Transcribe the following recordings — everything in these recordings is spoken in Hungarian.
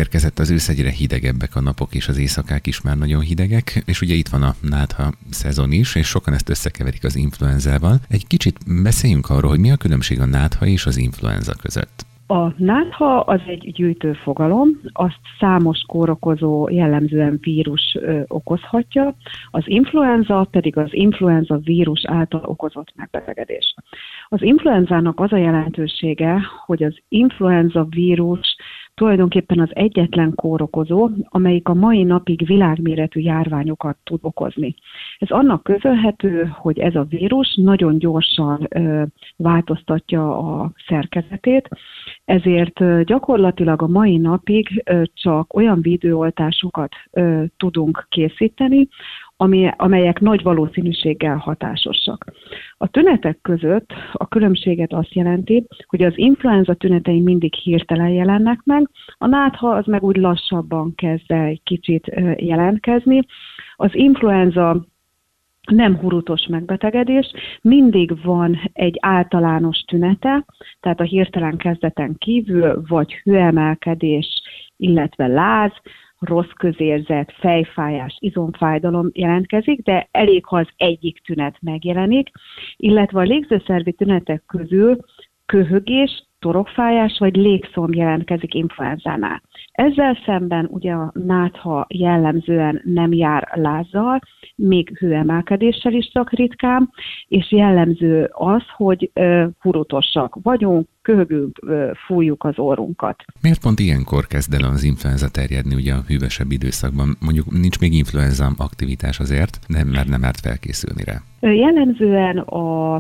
Megérkezett az ősz, egyre hidegebbek a napok, és az éjszakák is már nagyon hidegek, és ugye itt van a nátha szezon is, és sokan ezt összekeverik az influenzával. Egy kicsit beszéljünk arról, hogy mi a különbség a nátha és az influenza között. A nátha az egy gyűjtő fogalom, azt számos kórokozó, jellemzően vírus okozhatja, az influenza pedig az influenza vírus által okozott megbetegedés. Az influenzának az a jelentősége, hogy az influenza vírus tulajdonképpen az egyetlen kórokozó, amelyik a mai napig világméretű járványokat tud okozni. Ez annak köszönhető, hogy ez a vírus nagyon gyorsan változtatja a szerkezetét, ezért gyakorlatilag a mai napig csak olyan védőoltásokat tudunk készíteni, amelyek nagy valószínűséggel hatásosak. A tünetek között a különbséget azt jelenti, hogy az influenza tünetei mindig hirtelen jelennek meg, a nátha az meg úgy lassabban kezd egy kicsit jelentkezni. Az influenza nem hurutos megbetegedés, mindig van egy általános tünete, tehát a hirtelen kezdeten kívül, vagy hőemelkedés, illetve láz, rossz közérzet, fejfájás, izomfájdalom jelentkezik, de elég, ha az egyik tünet megjelenik, illetve a légzőszervi tünetek közül köhögés, torokfájás vagy légszomj jelentkezik influenzánál. Ezzel szemben ugye a nátha jellemzően nem jár lázzal, még hőemelkedéssel is csak ritkán, és jellemző az, hogy hurutosak vagyunk, köhögünk, fújjuk az orrunkat. Miért pont ilyenkor kezd el az influenza terjedni ugye a hűvösebb időszakban? Mondjuk nincs még influenza aktivitás azért, de már nem árt felkészülni rá. Jellemzően a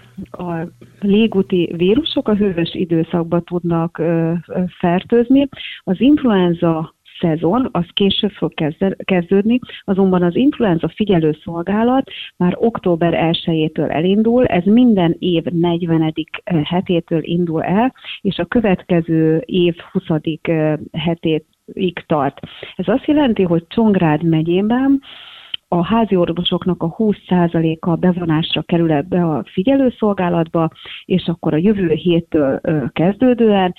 légúti vírusok a hűvös időszakban tudnak fertőzni. Az influenza szezon, az később fog kezdődni, azonban az influenza figyelőszolgálat már október 1-től elindul, ez minden év 40. hetétől indul el, és a következő év 20. hetéig tart. Ez azt jelenti, hogy Csongrád megyében a házi orvosoknak a 20%-a bevonásra kerül ebbe a figyelőszolgálatba, és akkor a jövő héttől kezdődően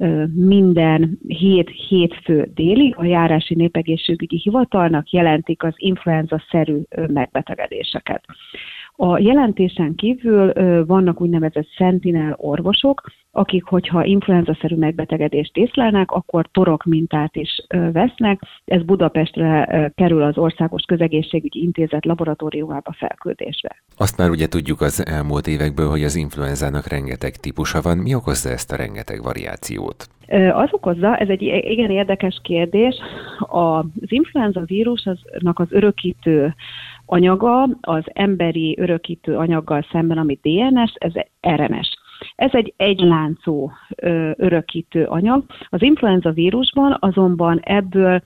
minden hétfő délig a Járási Népegészségügyi Hivatalnak jelentik az influenza-szerű megbetegedéseket. A jelentésen kívül vannak úgynevezett sentinel orvosok, akik, hogyha influenza-szerű megbetegedést észlelnek, akkor torokmintát is vesznek. Ez Budapestre kerül az Országos Közegészségügyi Intézet laboratóriumába felküldésbe. Azt már ugye tudjuk az elmúlt évekből, hogy az influenzának rengeteg típusa van. Mi okozza ezt a rengeteg variációt? Az okozza, ez egy igen érdekes kérdés. Az influenza vírusnak az örökítő anyaga, az emberi örökítő anyaggal szemben, ami DNS, ez RNS. Ez egy egyláncú örökítő anyag. Az influenza vírusban azonban ebből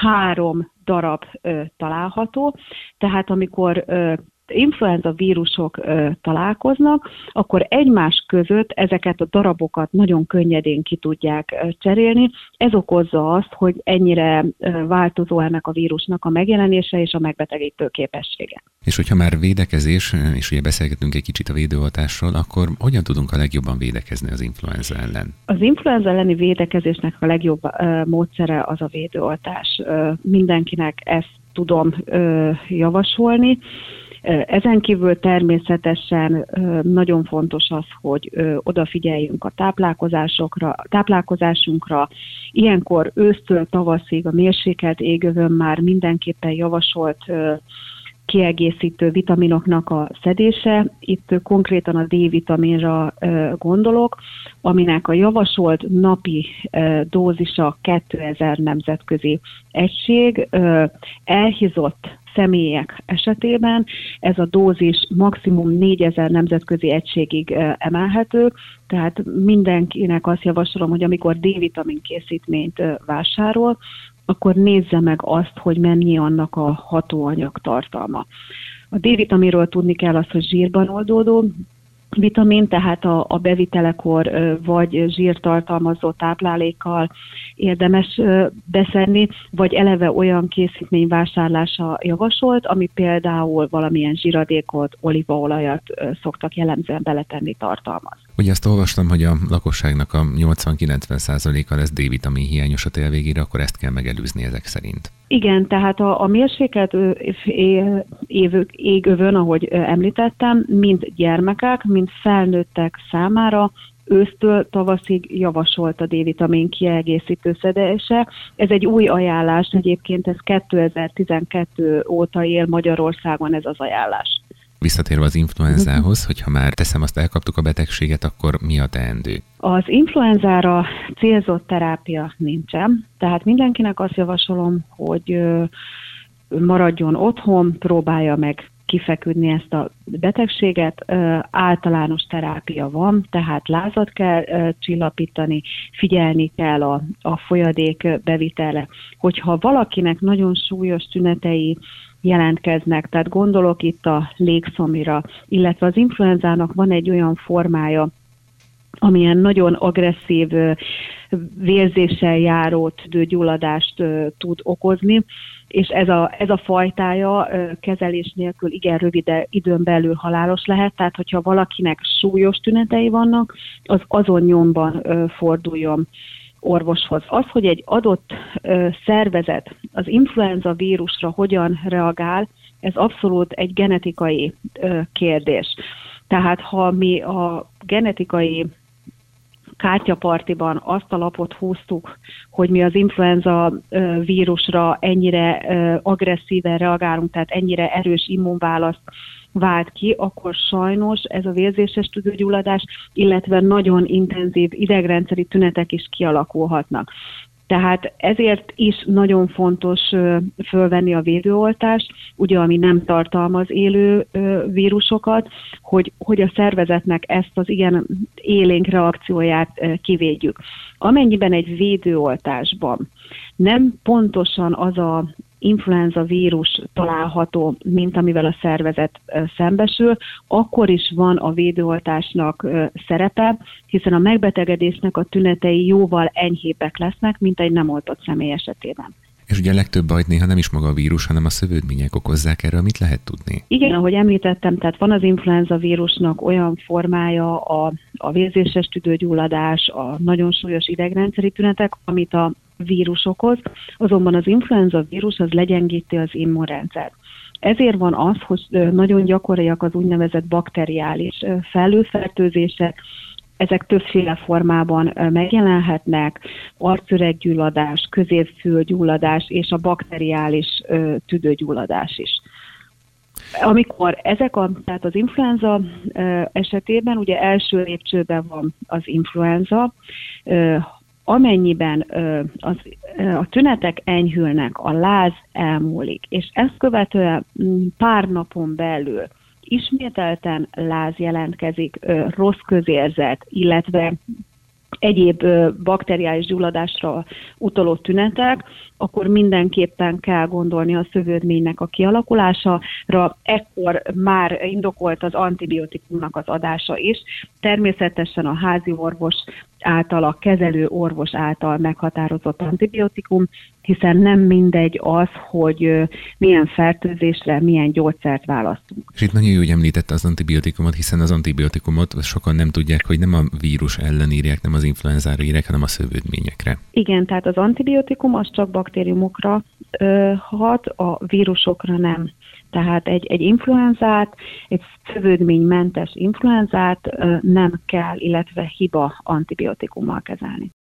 3 darab található, tehát amikor influenza vírusok találkoznak, akkor egymás között ezeket a darabokat nagyon könnyedén ki tudják cserélni. Ez okozza azt, hogy ennyire változó ennek a vírusnak a megjelenése és a megbetegítő képessége. És hogyha már védekezés, és ugye beszélgetünk egy kicsit a védőoltásról, akkor hogyan tudunk a legjobban védekezni az influenza ellen? Az influenza elleni védekezésnek a legjobb módszere az a védőoltás. Mindenkinek ezt tudom javasolni. Ezen kívül természetesen nagyon fontos az, hogy odafigyeljünk a táplálkozásunkra. Ilyenkor ősztől tavaszig a mérsékelt égövön már mindenképpen javasolt kiegészítő vitaminoknak a szedése. Itt konkrétan a D-vitaminra gondolok, aminek a javasolt napi dózisa 2000 nemzetközi egység. Elhízott személyek esetében ez a dózis maximum 4000 nemzetközi egységig emelhető, tehát mindenkinek azt javasolom, hogy amikor D-vitamin készítményt vásárol, akkor nézze meg azt, hogy mennyi annak a hatóanyag tartalma. A D-vitaminról tudni kell azt, hogy zsírban oldódó vitamin, tehát a bevitelekor vagy zsírtartalmazó táplálékkal érdemes beszedni, vagy eleve olyan készítmény vásárlása javasolt, ami például valamilyen zsíradékot, olívaolajat szoktak jellemzően beletenni tartalmaz. Ugye azt olvastam, hogy a lakosságnak a 80-90%-a lesz D-vitamin hiányos a tél végére, akkor ezt kell megelőzni ezek szerint. Igen, tehát a mérsékelt égövön, ahogy említettem, mind gyermekek, mind felnőttek számára ősztől tavaszig javasolt a D-vitamin kiegészítő szedése. Ez egy új ajánlás, egyébként ez 2012 óta él Magyarországon ez az ajánlás. Visszatérve az influenzához, hogyha már teszem azt, elkaptuk a betegséget, akkor mi a teendő? Az influenzára célzott terápia nincsen, tehát mindenkinek azt javasolom, hogy maradjon otthon, próbálja meg kifeküdni ezt a betegséget. Általános terápia van, tehát lázat kell csillapítani, figyelni kell a folyadék bevitele. Hogyha valakinek nagyon súlyos tünetei jelentkeznek, tehát gondolok itt a légszomira, illetve az influenzának van egy olyan formája, amilyen nagyon agresszív vérzéssel járó tüdőgyulladást tud okozni, és ez a fajtája kezelés nélkül igen rövid időn belül halálos lehet, tehát hogyha valakinek súlyos tünetei vannak, az azon nyomban forduljon orvoshoz. Az, hogy egy adott szervezet az influenza vírusra hogyan reagál, ez abszolút egy genetikai kérdés. Tehát ha mi a genetikai kártyapartiban azt a lapot húztuk, hogy mi az influenza vírusra ennyire agresszíven reagálunk, tehát ennyire erős immunválaszt vált ki, akkor sajnos ez a vérzéses tüdőgyulladás, illetve nagyon intenzív idegrendszeri tünetek is kialakulhatnak. Tehát ezért is nagyon fontos fölvenni a védőoltást, ugye ami nem tartalmaz élő vírusokat, hogy a szervezetnek ezt az igen élénk reakcióját kivédjük. Amennyiben egy védőoltásban nem pontosan az a influenza vírus található, mint amivel a szervezet szembesül, akkor is van a védőoltásnak szerepe, hiszen a megbetegedésnek a tünetei jóval enyhébbek lesznek, mint egy nem oltott személy esetében. És ugye a legtöbb bajt néha nem is maga a vírus, hanem a szövődmények okozzák, erről mit lehet tudni? Igen, ahogy említettem, tehát van az influenza vírusnak olyan formája, a vérzéses tüdőgyulladás, a nagyon súlyos idegrendszeri tünetek, amit a vírus okoz, azonban az influenza vírus az legyengíti az immunrendszert. Ezért van az, hogy nagyon gyakoriak az úgynevezett bakteriális felülfertőzések, ezek többféle formában megjelenhetnek, arcüreggyulladás, középfülgyulladás és a bakteriális tüdőgyulladás is. Amikor tehát az influenza esetében ugye első lépcsőben van az influenza, amennyiben a tünetek enyhülnek, a láz elmúlik, és ezt követően pár napon belül ismételten láz jelentkezik, rossz közérzet, illetve egyéb bakteriális gyulladásra utaló tünetek, akkor mindenképpen kell gondolni a szövődménynek a kialakulására, ekkor már indokolt az antibiotikumnak az adása is. Természetesen a házi orvos által, a kezelő orvos által meghatározott antibiotikum, hiszen nem mindegy az, hogy milyen fertőzésre, milyen gyógyszert választunk. És itt nagyon jó, hogy említette az antibiotikumot, hiszen az antibiotikumot sokan nem tudják, hogy nem a vírus ellen írják, nem az influenzára írják, hanem a szövődményekre. Igen, tehát az antibiotikum az csak baktériumokra hat, a vírusokra nem. Tehát egy influenzát, egy szövődménymentes influenzát nem kell, illetve hiba antibiotikummal kezelni.